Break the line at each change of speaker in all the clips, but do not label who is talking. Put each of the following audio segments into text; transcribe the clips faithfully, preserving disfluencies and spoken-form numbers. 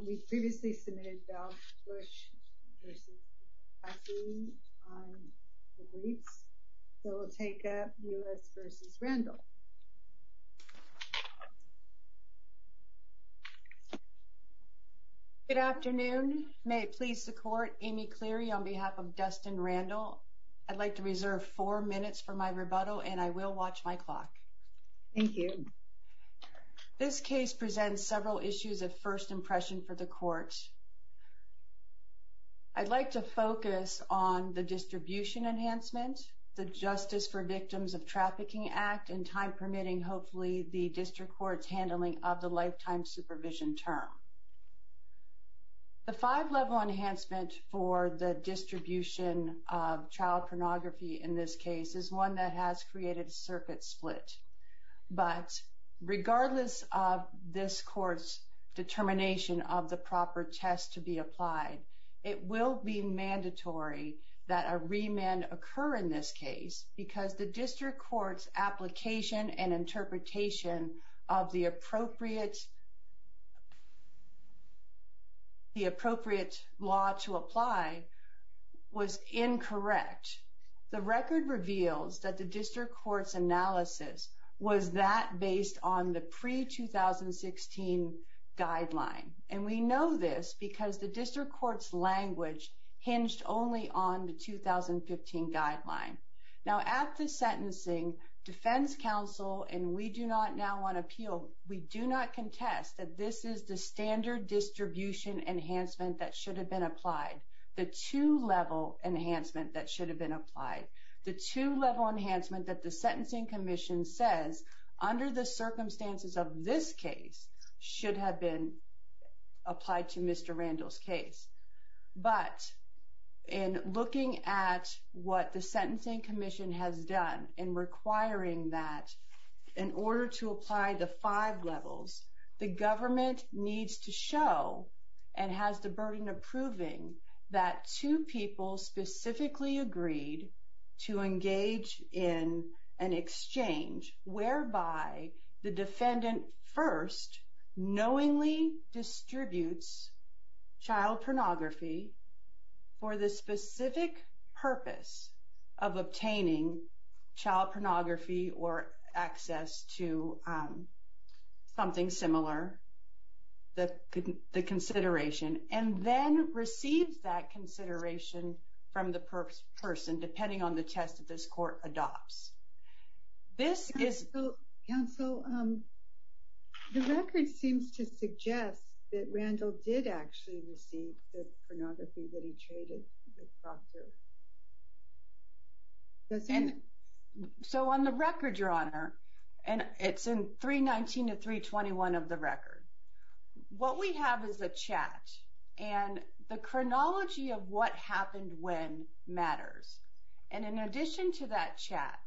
we previously submitted Val Bush versus Cassie on the briefs, so we'll take up U S versus Randall.
Good afternoon. May it please the court, Amy Cleary on behalf of Dustin Randall. I'd like to reserve four minutes for my rebuttal, and I will watch my clock.
Thank you.
This case presents several issues of first impression for the court. I'd like to focus on the distribution enhancement, the Justice for Victims of Trafficking Act, and time permitting, hopefully, the district court's handling of the lifetime supervision term. The five-level enhancement for the distribution of child pornography in this case is one that has created a circuit split. But regardless of this court's determination of the proper test to be applied, it will be mandatory that a remand occur in this case because the district court's application and interpretation of the appropriate the appropriate law to apply was incorrect. The record reveals that the district court's analysis was that based on the pre two thousand sixteen guideline. And we know this because the district court's language hinged only on the two thousand fifteen guideline. Now, at the sentencing, defense counsel, and we do not now on appeal, we do not contest that this is the standard distribution enhancement that should have been applied, the two-level enhancement that should have been applied, the two-level enhancement that the Sentencing Commission says, under the circumstances of this case, should have been applied to Mister Randall's case. But in looking at what the Sentencing Commission has done in requiring that in order to apply the five levels, the government needs to show and has the burden of proving that two people specifically agreed to engage in an exchange whereby the defendant first knowingly distributes child pornography for the specific purpose of obtaining child pornography or access to um, something similar, the, the consideration, and then receives that consideration from the per person, depending on the test that this court adopts. This
counsel,
is...
Counsel, um, the record seems to suggest that Randall did actually receive the pornography that he traded with Proctor. Doesn't it?
So on the record, Your Honor, and it's in three nineteen to three twenty-one of the record, what we have is a chat, and the chronology of what happened when matters. And in addition to that chat,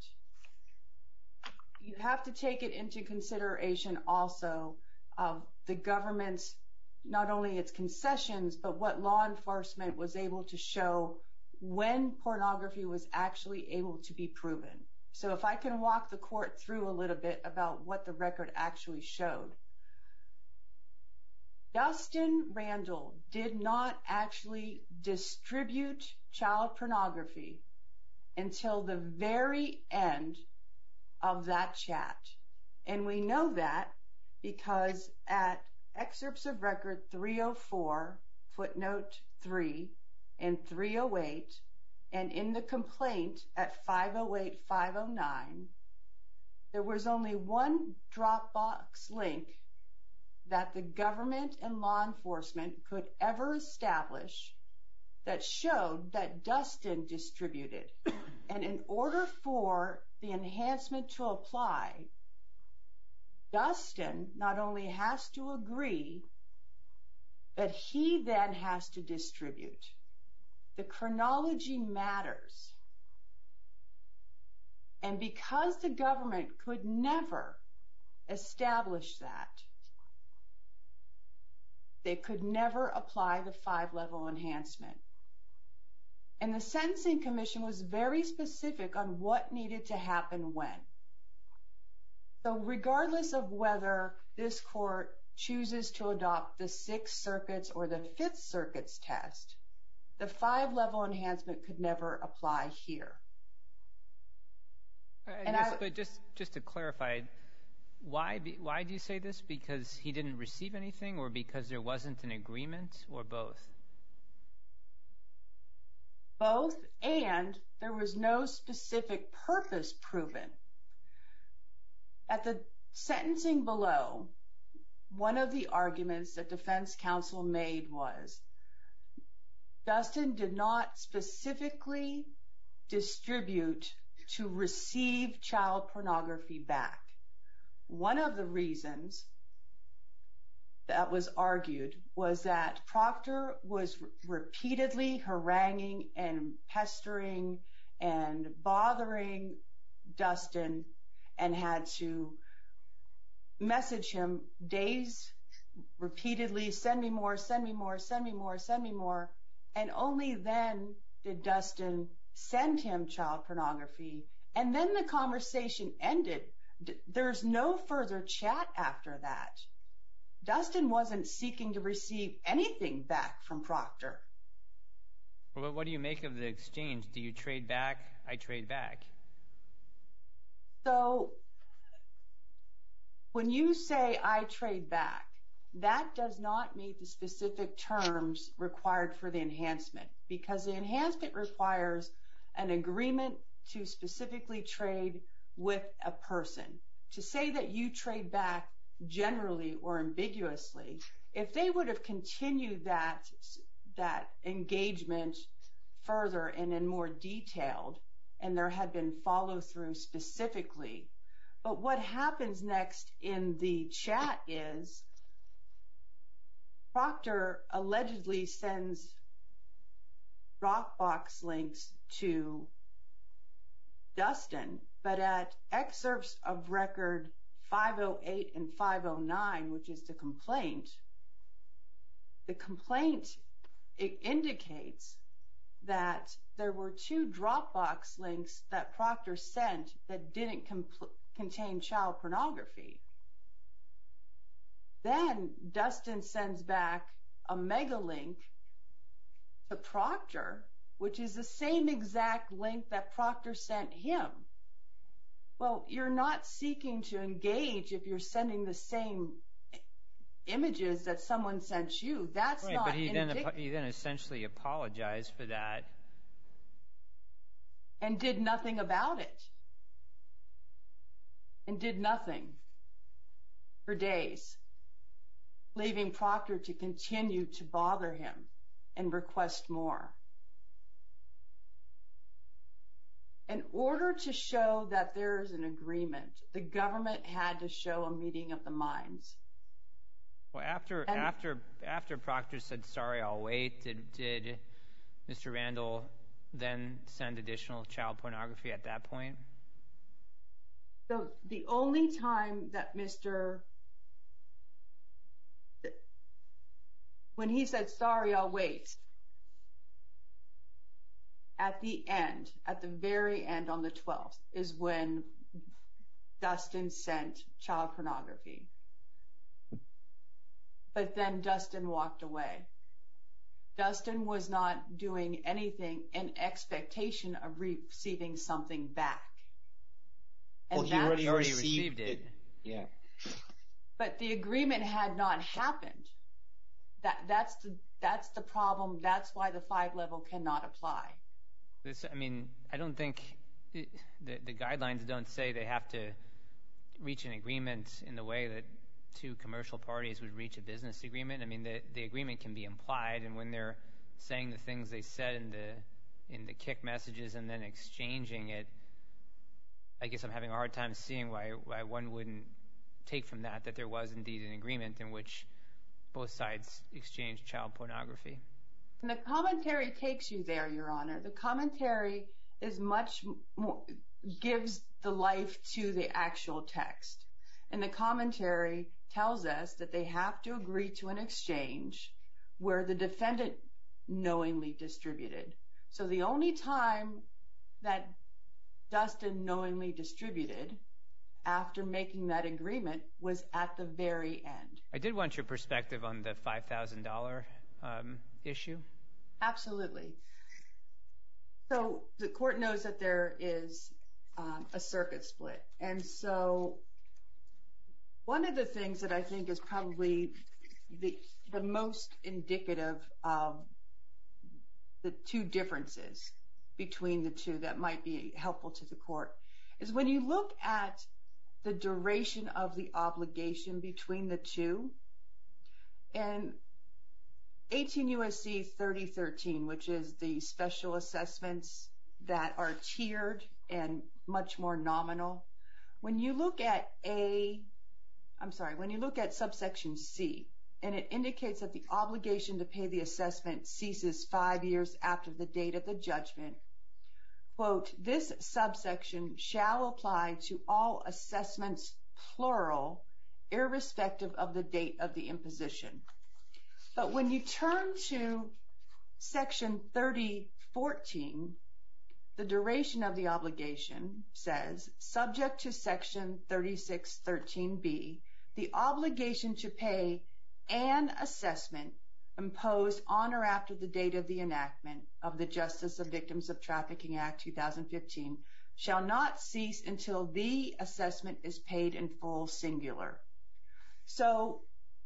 you have to take it into consideration also of the government's, not only its concessions, but what law enforcement was able to show when pornography was actually able to be proven. So if I can walk the court through a little bit about what the record actually showed. Dustin Randall did not actually distribute child pornography until the very end of that chat. And we know that because at excerpts of record three oh four, footnote three, and three oh eight, and in the complaint at five oh eight, five oh nine, there was only one Dropbox link that the government and law enforcement could ever establish that showed that Dustin distributed. And in order for the enhancement to apply, Dustin not only has to agree, but he then has to distribute. The chronology matters. And because the government could never establish that, they could never apply the five-level enhancement. And the Sentencing Commission was very specific on what needed to happen when. So regardless of whether this court chooses to adopt the Sixth Circuit's or the Fifth Circuit's test, the five-level enhancement could never apply here.
I
and
guess,
I,
but just, just to clarify, why, be, why do you say this? Because he didn't receive anything, or because there wasn't an agreement, or both?
Both, and there was no specific purpose proven. At the sentencing below, one of the arguments that defense counsel made was Dustin did not specifically distribute to receive child pornography back. One of the reasons that was argued was that Proctor was repeatedly haranguing and pestering and bothering Dustin and had to message him days repeatedly, send me more, send me more, send me more, send me more. And only then did Dustin send him child pornography. And then the conversation ended. There's no further chat after that. Dustin wasn't seeking to receive anything back from Proctor.
Well, what do you make of the exchange? Do you trade back? I trade back.
So when you say I trade back, that does not meet the specific terms required for the enhancement, because the enhancement requires an agreement to specifically trade with a person. To say that you trade back generally or ambiguously, if they would have continued that, that engagement further and in more detailed, and there had been follow through specifically. But what happens next in the chat is Proctor allegedly sends Dropbox links to Dustin, but at excerpts of record five oh eight and five oh nine, which is the complaint, the complaint it indicates that there were two Dropbox links that Proctor sent that didn't compl- contain child pornography. Then Dustin sends back a mega link to Proctor, which is the same exact link that Proctor sent him. Well, you're not seeking to engage if you're sending the same images that someone sent you. That's
right,
not
but he
indic-
then he then essentially apologized for that
and did nothing about it. And did nothing for days, leaving Proctor to continue to bother him and request more. In order to show that there is an agreement, the government had to show a meeting of the minds.
Well, after and after after Proctor said, sorry, I'll wait, did, did Mister Randall then send additional child pornography at that point?
So the only time that Mister when he said, sorry, I'll wait, at the end, at the very end on the twelfth, is when Dustin sent child pornography. But then Dustin walked away. Dustin was not doing anything in expectation of receiving something back.
And well, he already, already received it. it. Yeah.
But the agreement had not happened. That that's the that's the problem. That's why the five level cannot apply.
This, I mean, I don't think it, the the guidelines don't say they have to reach an agreement in the way that two commercial parties would reach a business agreement. I mean, the the agreement can be implied, and when they're saying the things they said in the in the kick messages and then exchanging it, I guess I'm having a hard time seeing why why one wouldn't take from that that there was indeed an agreement in which both sides exchanged child pornography.
And the commentary takes you there, Your Honor. The commentary is much more, gives the life to the actual text. And the commentary tells us that they have to agree to an exchange where the defendant knowingly distributed. So the only time that Dustin knowingly distributed after making that agreement was at the very end.
I did want your perspective on the five thousand dollars um, issue.
Absolutely. So the court knows that there is um, a circuit split. And so one of the things that I think is probably the, the most indicative of the two differences between the two that might be helpful to the court is when you look at the duration of the obligation between the two, and eighteen U S C thirty thirteen, which is the special assessments that are tiered and much more nominal. When you look at A, I'm sorry, when you look at subsection C, and it indicates that the obligation to pay the assessment ceases five years after the date of the judgment, quote, this subsection shall apply to all assessments, plural, irrespective of the date of the imposition. But when you turn to section thirty fourteen, the duration of the obligation says, subject to section thirty-six thirteen B, the obligation to pay an assessment imposed on or after the date of the enactment of the Justice of Victims of Trafficking Act two thousand fifteen shall not cease until the assessment is paid in full, singular. So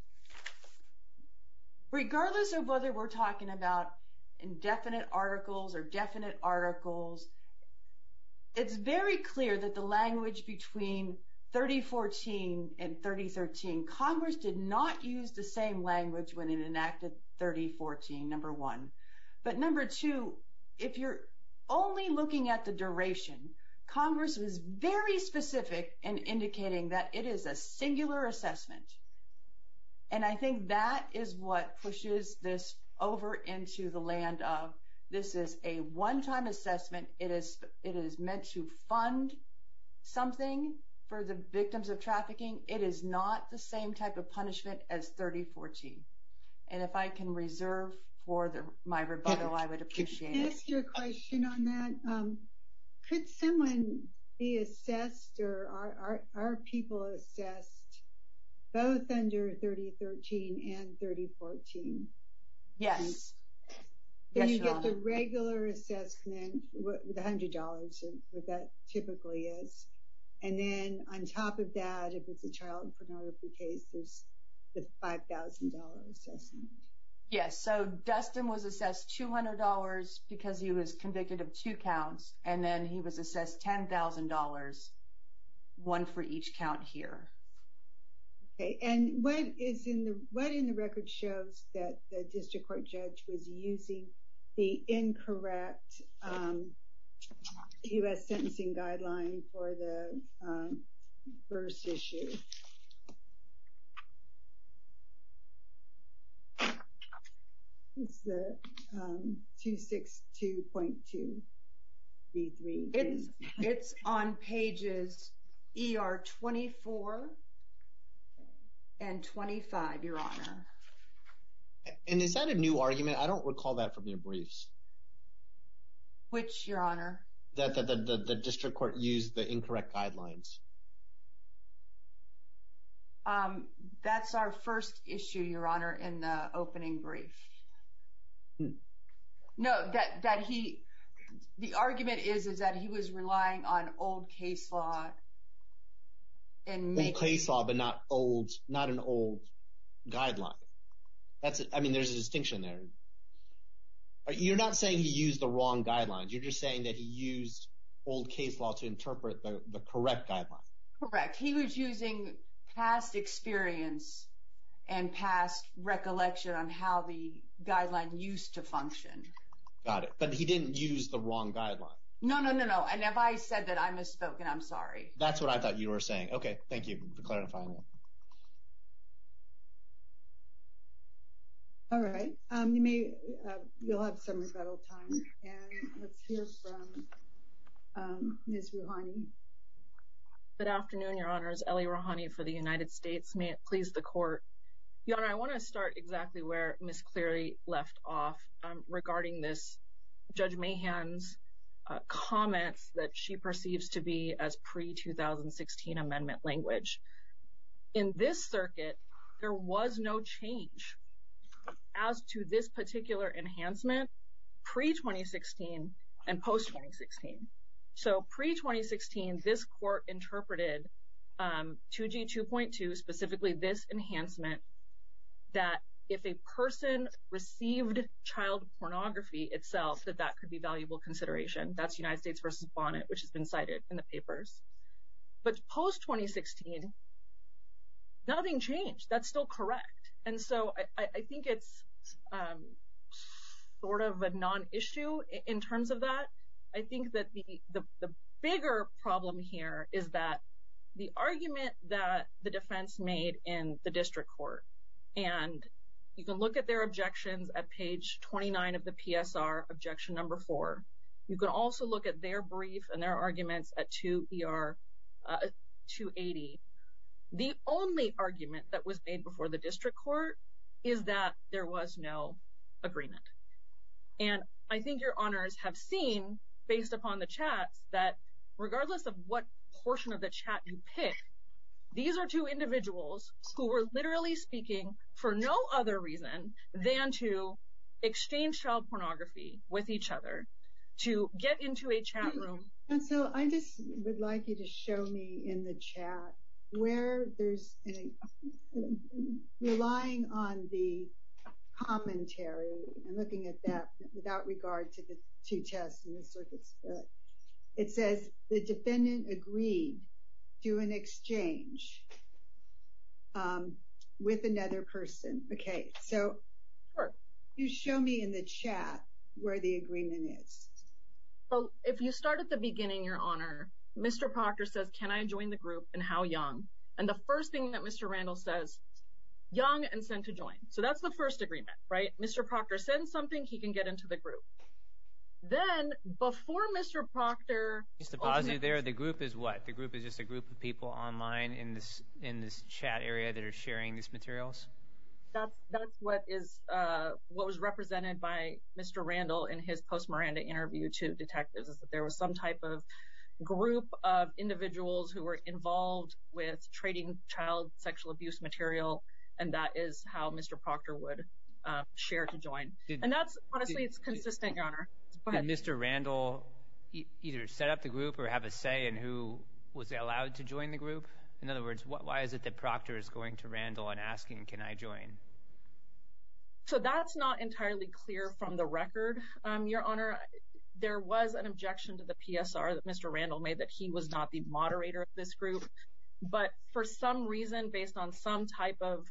regardless of whether we're talking about indefinite articles or definite articles, it's very clear that the language between thirty fourteen and thirty thirteen, Congress did not use the same language when it enacted thirty fourteen, number one. But number two, if you're only looking at the duration, Congress was very specific in indicating that it is a singular assessment. And I think that is what pushes this over into the land of this is a one-time assessment. It is, it is meant to fund something for the victims of trafficking. It is not the same type of punishment as thirty fourteen. And if I can reserve for the, my rebuttal, I would appreciate it.
Can I ask you a question on that? Um, could someone be assessed, or are, are, are people assessed both under thirty thirteen and thirty fourteen?
Yes.
And
Yes,
you
Your
get
Honor.
the regular assessment with one hundred dollars, what that typically is. And then on top of that, if it's a child pornography case, there's the five thousand dollars assessment.
Yes, so Dustin was assessed two hundred dollars because he was convicted of two counts, and then he was assessed ten thousand dollars, one for each count here.
Okay, and what is in the what in the record shows that the district court judge was using the incorrect um, U S sentencing guideline for the um, first issue? It's the um, two sixty-two point two B three.
It's, it's on pages E R twenty-four and twenty-five, Your Honor.
And is that a new argument? I don't recall that from your briefs.
Which, Your Honor?
That the, the, the, the district court used the incorrect guidelines.
Um, that's our first issue, Your Honor, in the opening brief.
Hmm.
No, that, that he, the argument is, is that he was relying on old case law and
old case law, but not old, not an old guideline. That's, I mean, there's a distinction there. You're not saying he used the wrong guidelines. You're just saying that he used old case law to interpret the, the correct guideline.
Correct. He was using past experience and past recollection on how the guideline used to function.
Got it. But he didn't use the wrong guideline.
No, no, no, no. And if I said that, I misspoke, and I'm sorry.
That's what I thought you were saying. Okay, thank you for clarifying that.
All right. Um, you may, uh, you'll have some rebuttal time, and let's hear from um, Miz Rouhani.
Good afternoon, Your Honors. Ellie Rouhani for the United States. May it please the court. Your Honor, I want to start exactly where Miz Cleary left off um, regarding this Judge Mahan's uh, comments that she perceives to be as pre two thousand sixteen amendment language. In this circuit, there was no change as to this particular enhancement pre twenty sixteen and post twenty sixteen. So pre twenty sixteen, this court interpreted um, two G two point two, specifically this enhancement, that if a person received child pornography itself, that that could be valuable consideration. That's United States versus Bonnet, which has been cited in the papers. But post twenty sixteen, nothing changed. That's still correct. And so I, I think it's um, sort of a non-issue in terms of that. I think that the, the, the bigger problem here is that the argument that the defense made in the district court, and you can look at their objections at page twenty-nine of the P S R, objection number four. You can also look at their brief and their arguments at two E R uh, two eighty. The only argument that was made before the district court is that there was no agreement. And I think your honors have seen, based upon the chats, that regardless of what portion of the chat you pick, these are two individuals who were literally speaking for no other reason than to exchange child pornography with each other, to get into a chat room.
And so I just would like you to show me in the chat where there's a, relying on the commentary and looking at that without regard to the two tests in the circuit split. It says the defendant agreed to an exchange um, with another person. Okay, so
sure.
You show me in the chat where the agreement is.
So if you start at the beginning, your honor, Mister Proctor says, can I join the group and how young? And the first thing that Mister Randall says, young and send to join. So that's the first agreement, right? Mister Proctor sends something, he can get into the group. Then, before Mister Proctor...
Just to pause you there, the group is what? The group is just a group of people online in this in this chat area that are sharing these materials?
That's that's what is uh, what was represented by Mister Randall in his post-Miranda interview to detectives, is that there was some type of group of individuals who were involved with trading child sexual abuse material, and that is how Mister Proctor would uh, share to join. Did, and that's, honestly, did, it's consistent, did, your honor.
Did Mister Randall e- either set up the group or have a say in who was allowed to join the group? In other words, wh- why is it that Proctor is going to Randall and asking, can I join?
So that's not entirely clear from the record, um, your honor. There was an objection to the P S R that Mister Randall made that he was not the moderator of this group. But for some reason, based on some type of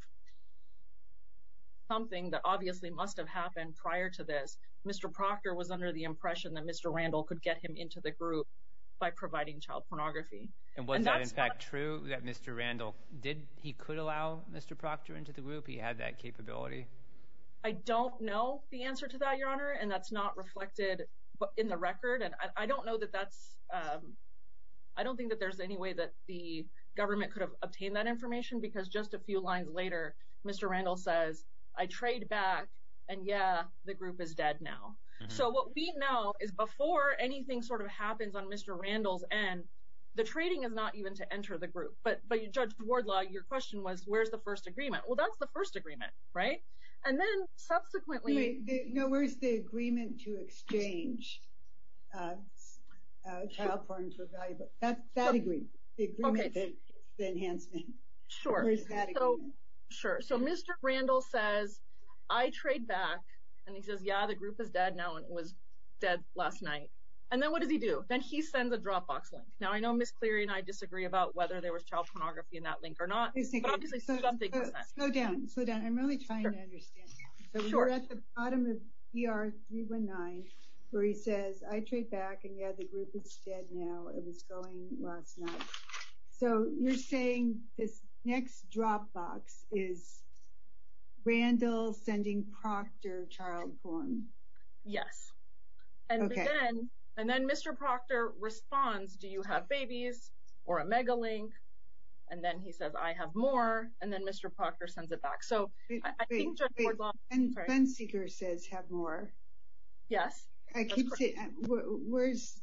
something that obviously must have happened prior to this, Mister Proctor was under the impression that Mister Randall could get him into the group by providing child pornography.
And was and that in fact not, true, that Mister Randall did, he could allow Mister Proctor into the group? He had that capability?
I don't know the answer to that, your honor, and that's not reflected in the record. And I, I don't know that that's, um, I don't think that there's any way that the government could have obtained that information, because just a few lines later, Mister Randall says, I trade back, and yeah, the group is dead now. Mm-hmm. So what we know is before anything sort of happens on Mister Randall's end, the trading is not even to enter the group. But but Judge Wardlaw, your question was, where's the first agreement? Well, that's the first agreement, right? And then subsequently...
Wait, the, no, where's the agreement to exchange uh, uh, child porn for valuable? That, that so, agreement, the agreement okay. that the enhancement.
Sure.
Where's that agreement?
So, sure. So Mister Randall says, I trade back, and he says, yeah, the group is dead now, and it was dead last night. And then what does he do? Then he sends a Dropbox link. Now, I know Miz Cleary and I disagree about whether there was child pornography in that link or not, but obviously
so,
something
so,
was sent.
Slow down, slow down. I'm really trying
sure.
to understand. So
sure.
we're at the bottom of E R three one nine, where he says, I trade back, and yeah, the group is dead now. It was going last night. So you're saying this next Dropbox is Randall sending Proctor child porn?
Yes. And
okay.
then and then Mister Proctor responds, do you have babies or a mega link? And then he says, I have more. And then Mister Proctor sends it back. So wait, I, I wait, think Judge
wait.
Wardlaw...
Ben Seeker says have more.
Yes.
I keep saying, where's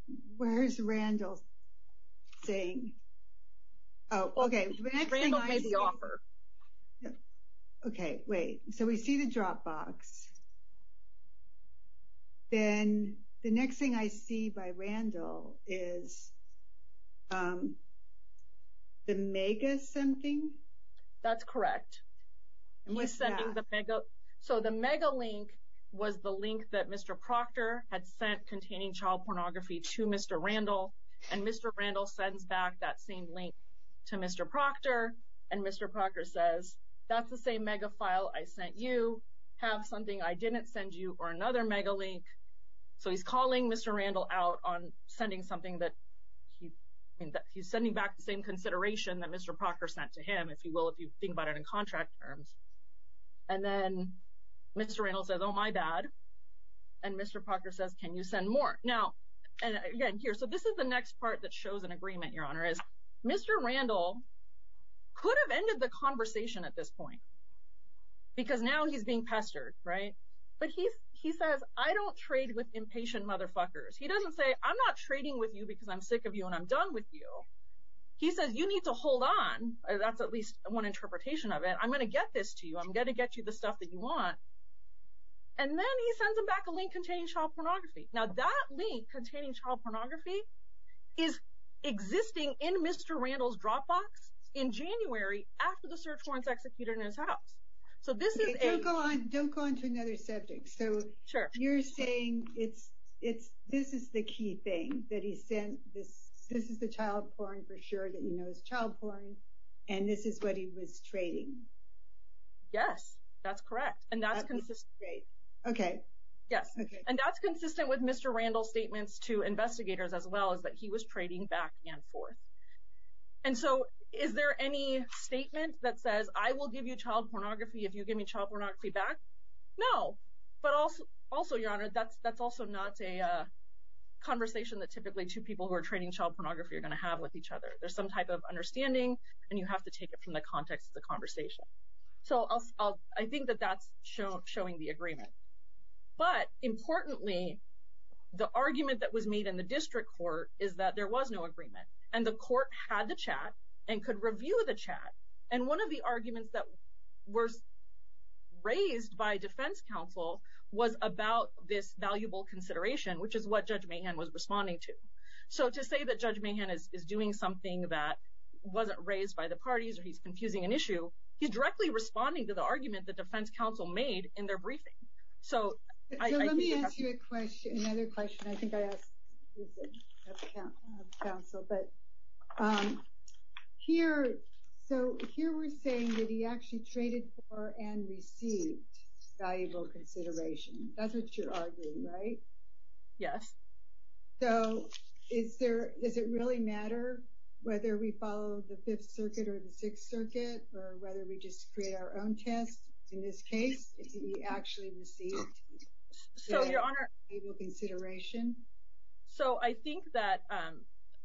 where's Randall saying? Oh, okay. The next
Randall
thing I
made the
see,
offer.
Okay, wait. So we see the Dropbox. Then the next thing I see by Randall is um, the mega something.
That's correct.
And
He's
what's
sending
that?
the mega. So the mega link was the link that Mister Proctor had sent containing child pornography to Mister Randall, and Mister Randall sends back that same link to Mister Proctor, and Mister Proctor says, that's the same mega file I sent you, have something I didn't send you, or another mega link. So he's calling Mister Randall out on sending something that he, I mean, that he's sending back the same consideration that Mister Proctor sent to him, if you will, if you think about it in contract terms. And then Mister Randall says, oh, my bad. And Mister Proctor says, can you send more? Now, and again, here, so this is the next part that shows an agreement, Your Honor, is Mister Randall could have ended the conversation at this point because now he's being pestered, right? But he's, he says, I don't trade with impatient motherfuckers. He doesn't say, I'm not trading with you because I'm sick of you and I'm done with you. He says, you need to hold on. That's at least one interpretation of it. I'm going to get this to you. I'm going to get you the stuff that you want. And then he sends him back a link containing child pornography. Now, that link containing child pornography is existing in Mister Randall's Dropbox in January after the search warrant's executed in his house. So this
Okay,
is
don't
a...
go on. Don't go on to another subject. So
Sure.
you're saying it's it's this is the key thing that he sent this. This is the child porn for sure that you know is child porn, and this is what he was trading.
Yes, that's correct. And that's
That-
consistent.
Great. Okay.
Yes.
Okay.
And that's consistent with Mister Randall's statements to investigators as well, as that he was trading back and forth. And so is there any statement that says, I will give you child pornography if you give me child pornography back? No. But also, also Your Honor, that's that's also not a uh, conversation that typically two people who are trading child pornography are going to have with each other. There's some type of understanding, and you have to take it from the context of the conversation. So I'll, I'll, I think that that's show, showing the agreement. But importantly, the argument that was made in the district court is that there was no agreement, and the court had the chat and could review the chat. And one of the arguments that was raised by defense counsel was about this valuable consideration, which is what Judge Mahan was responding to. So to say that Judge Mahan is, is doing something that wasn't raised by the parties or he's confusing an issue, he's directly responding to the argument that defense counsel made in their briefing. So
So
I,
let
I
me
think
ask you a question, another question. I think I asked this at counsel, but um, here, so here we're saying that he actually traded for and received valuable consideration. That's what you're arguing, right?
Yes.
So is there, does it really matter whether we follow the Fifth Circuit or the Sixth Circuit, or whether we just create our own test in this case, if he actually received
So, Your Honor,
valuable consideration?
So I think that um,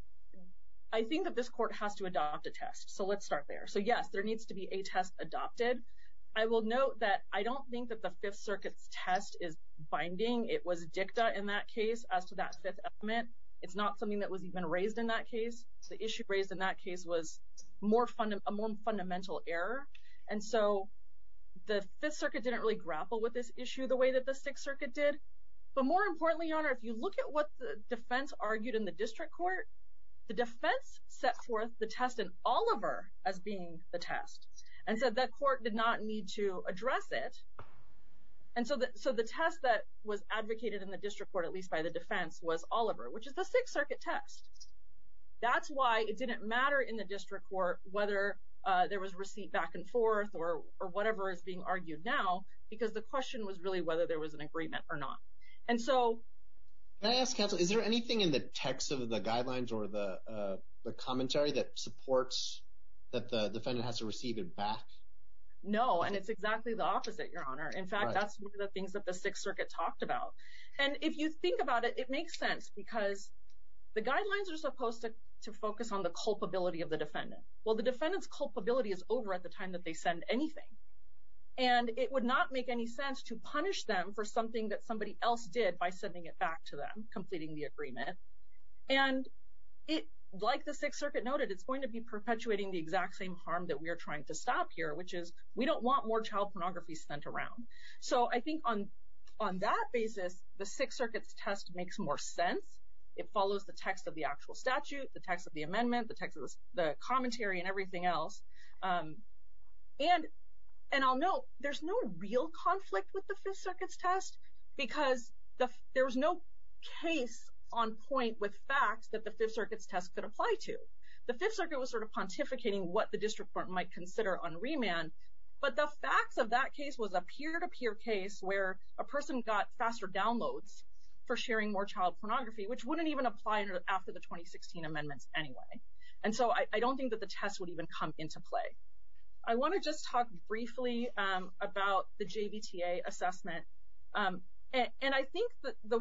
I think that this court has to adopt a test. So let's start there. So yes, there needs to be a test adopted. I will note that I don't think that the Fifth Circuit's test is binding. It was dicta in that case as to that fifth element. It's not something that was even raised in that case. The issue raised in that case was more funda- a more fundamental error. And so the Fifth Circuit didn't really grapple with this issue the way that the Sixth Circuit did. But more importantly, Your Honor, if you look at what the defense argued in the district court, the defense set forth the test in Oliver as being the test and said that court did not need to address it. And so the, so the test that was advocated in the district court, at least by the defense, was Oliver, which is the Sixth Circuit test. That's why it didn't matter in the district court whether uh, there was receipt back and forth or, or whatever is being argued now, because the question was really whether there was an agreement or not. And so,
can I ask counsel, is there anything in the text of the guidelines or the uh, the commentary that supports that the defendant has to receive it back?
No, and it's exactly the opposite, Your Honor. In fact, right. That's one of the things that the Sixth Circuit talked about. And if you think about it, it makes sense because the guidelines are supposed to, to focus on the culpability of the defendant. Well, the defendant's culpability is over at the time that they send anything. And it would not make any sense to punish them for something that somebody else did by sending it back to them, completing the agreement. And it, like the Sixth Circuit noted, it's going to be perpetuating the exact same harm that we are trying to stop here, which is we don't want more child pornography sent around. So I think on on that basis, the Sixth Circuit's test makes more sense. It follows the text of the actual statute, the text of the amendment, the text of the, the commentary, and everything else. Um, and and I'll note, there's no real conflict with the Fifth Circuit's test because the, there was no case on point with facts that the Fifth Circuit's test could apply to. The Fifth Circuit was sort of pontificating what the district court might consider on remand, but the facts of that case was a peer-to-peer case where a person got faster downloads for sharing more child pornography, which wouldn't even apply after the twenty sixteen amendments anyway. And so I, I don't think that the test would even come into play. I want to just talk briefly um, about the J V T A assessment. Um, and, and I think that the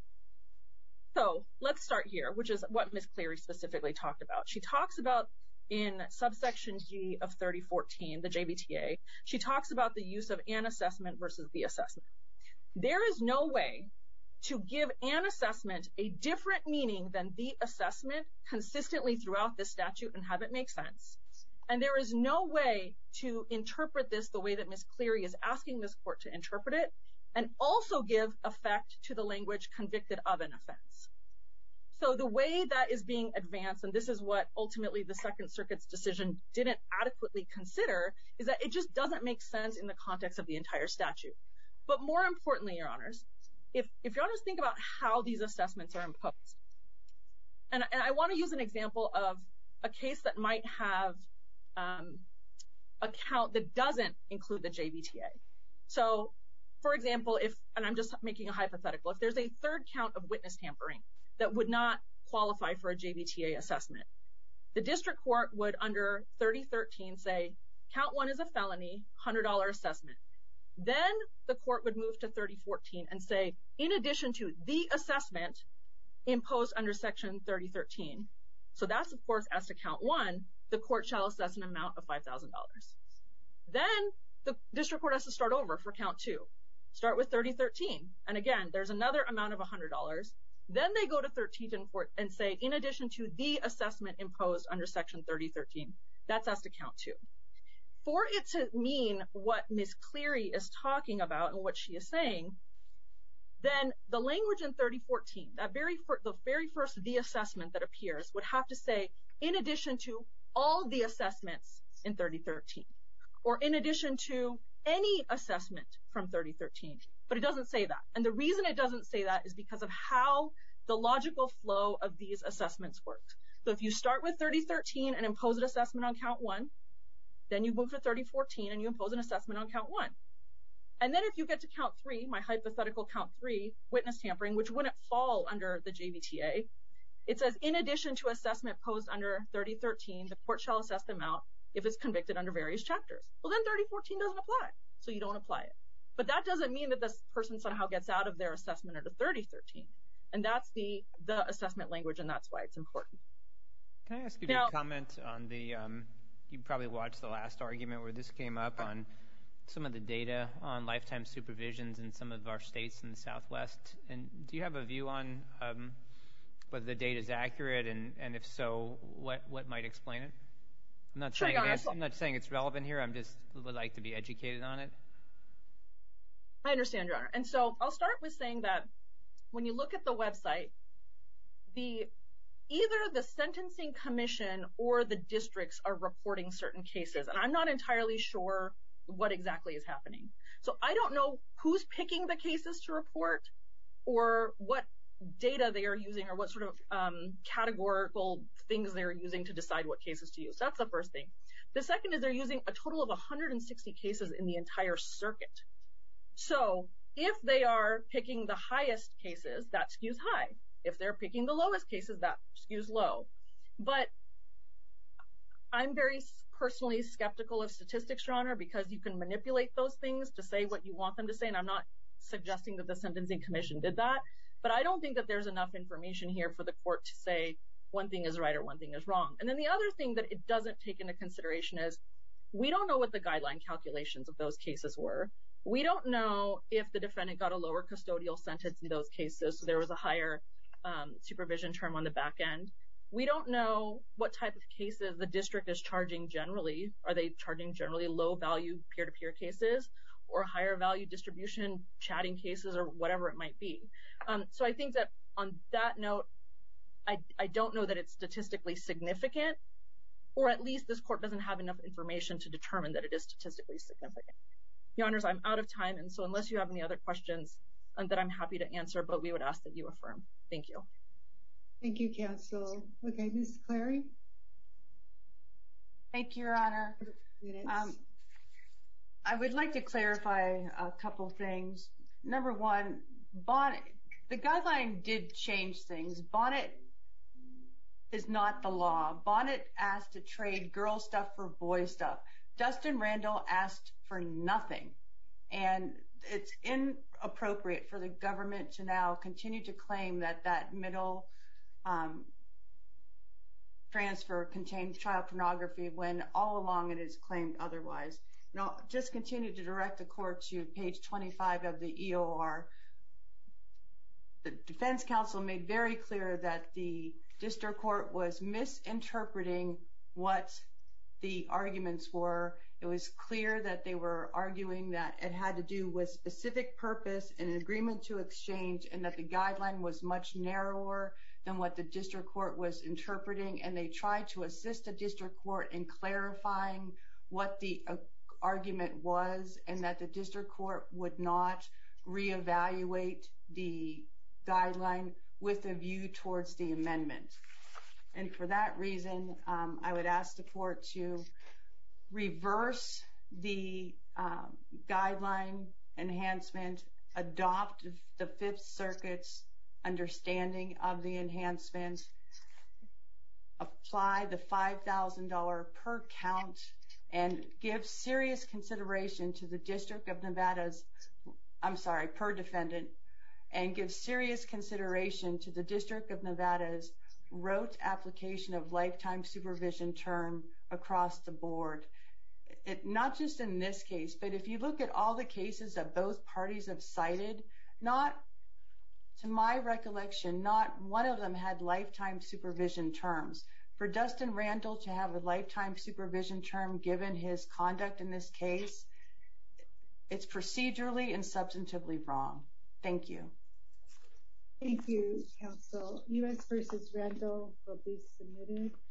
So let's start here, which is what Miz Cleary specifically talked about. She talks about in subsection G of thirty fourteen, the J V T A, she talks about the use of an assessment versus the assessment. There is no way to give an assessment a different meaning than the assessment consistently throughout this statute and have it make sense. And there is no way to interpret this the way that Miz Cleary is asking this court to interpret it and also give effect to the language convicted of an offense. So the way that is being advanced, and this is what ultimately the Second Circuit's decision didn't adequately consider, is that it just doesn't make sense in the context of the entire statute. But more importantly, Your Honors, if, if Your Honors think about how these assessments are imposed, and, and I want to use an example of a case that might have um, a count that doesn't include the J V T A. So, for example, if, and I'm just making a hypothetical, if there's a third count of witness tampering that would not qualify for a J V T A assessment, the district court would, under thirty thirteen, say, count one is a felony, one hundred dollars assessment. Then the court would move to thirty fourteen and say, in addition to the assessment imposed under section thirty thirteen, so that's, of course, as to count one, the court shall assess an amount of five thousand dollars. Then the district court has to start over for count two. Start with thirty thirteen. And again, there's another amount of one hundred dollars. Then they go to thirteen and say, in addition to the assessment imposed under section thirty thirteen, that's as to count two. For it to mean what Miz Cleary is talking about and what she is saying, then the language in thirty fourteen, that very fir- the very first the assessment that appears would have to say, in addition to all the assessments in thirty thirteen, or in addition to any assessment from thirty thirteen. But it doesn't say that. And the reason it doesn't say that is because of how the logical flow of these assessments works. So if you start with thirty thirteen and impose an assessment on count one, then you move to thirty fourteen and you impose an assessment on count one. And then if you get to count three, my hypothetical count three, witness tampering, which wouldn't fall under the J V T A, it says, in addition to assessment posed under thirty thirteen, the court shall assess the amount if it's convicted under various chapters. Well, then thirty fourteen doesn't apply, so you don't apply it. But that doesn't mean that this person somehow gets out of their assessment under thirty thirteen. And that's the, the assessment language, and that's why it's important.
Can I ask you
now,
to comment on the, um, you probably watched the last argument where this came up on some of the data on lifetime supervisions in some of our states in the Southwest. And do you have a view on um, whether the data is accurate, and, and if so, what, what might explain it? I'm not,
sure,
saying it is, I'm not saying it's relevant here. I'm just would like to be educated on it.
I understand, Your Honor. And so I'll start with saying that when you look at the website, the either the Sentencing Commission or the districts are reporting certain cases. And I'm not entirely sure what exactly is happening. So I don't know who's picking the cases to report or what data they are using or what sort of um, categorical things they're using to decide what cases to use. That's the first thing. The second is they're using a total of one hundred sixty cases in the entire circuit. So if they are picking the highest cases, that skews high. If they're picking the lowest cases, that skews low. But I'm very personally skeptical of statistics, Your Honor, because you can manipulate those things to say what you want them to say, and I'm not suggesting that the Sentencing Commission did that. But I don't think that there's enough information here for the court to say one thing is right or one thing is wrong. And then the other thing that it doesn't take into consideration is we don't know what the guideline calculations of those cases were. We don't know if the defendant got a lower custodial sentence in those cases, so there was a higher um, supervision term on the back end. We don't know what type of cases the district is charging generally. Are they charging generally low-value peer-to-peer cases or higher-value distribution chatting cases or whatever it might be? Um, so I think that on that note, I, I don't know that it's statistically significant, or at least this court doesn't have enough information to determine that it is statistically significant. Your Honors, I'm out of time, and so unless you have any other questions, um, that I'm happy to answer, but we would ask that you affirm. Thank you.
Thank you, counsel. Okay, Miz Clary.
Thank you, Your Honor. Um, I would like to clarify a couple things. Number one, Bonnet, the guideline did change things. Bonnet is not the law. Bonnet asked to trade girl stuff for boy stuff. Dustin Randall asked for nothing. And it's inappropriate for the government to now continue to claim that that middle um, transfer contained child pornography when all along it is claimed otherwise. And I'll just continue to direct the court to page twenty-five of the E O R. The defense counsel made very clear that the district court was misinterpreting what the arguments were. It was clear that they were arguing that it had to do with specific purpose and an agreement to exchange, and that the guideline was much narrower than what the district court was interpreting, and they tried to assist the district court in clarifying what the uh, argument was, and that the district court would not reevaluate the guideline with a view towards the amendment. And for that reason, um, I would ask the court to reverse the um, guideline enhancement, adopt the Fifth Circuit's understanding of the enhancement, apply the five thousand dollars per count, and give serious consideration to the District of Nevada's, I'm sorry, per defendant, and give serious consideration to the District of Nevada's rote application of lifetime supervision term across the board. It, not just in this case, but if you look at all the cases that both parties have cited, not, to my recollection, not one of them had lifetime supervision terms. For Dustin Randall to have a lifetime supervision term given his conduct in this case, it's procedurally and substantively wrong. Thank you.
Thank you, counsel. U S versus Randall will be submitted.